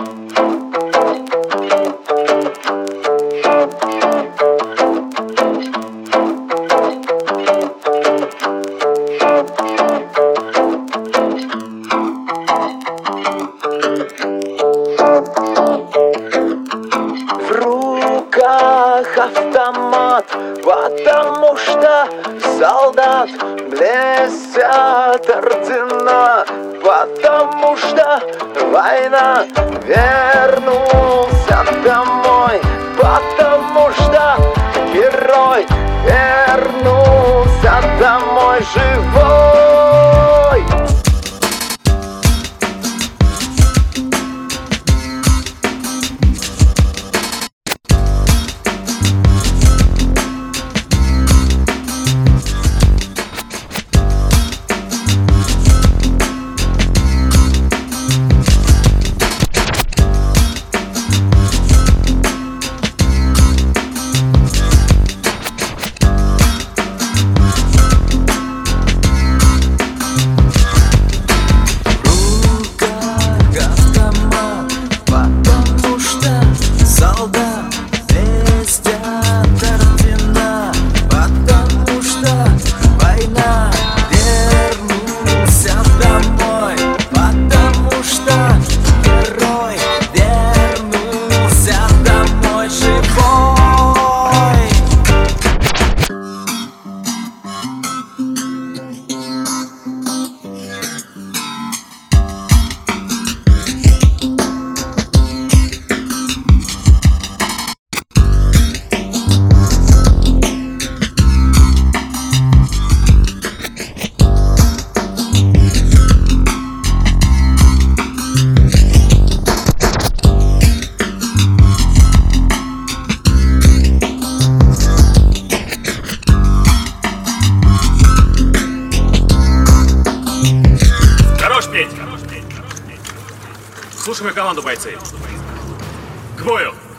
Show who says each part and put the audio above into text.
Speaker 1: В руках автомат, потому что солдат блестят ордена, потому что война. Вернулся домой, потому что герой вернулся домой живой.
Speaker 2: Слушай мою команду, бойцы. К бою!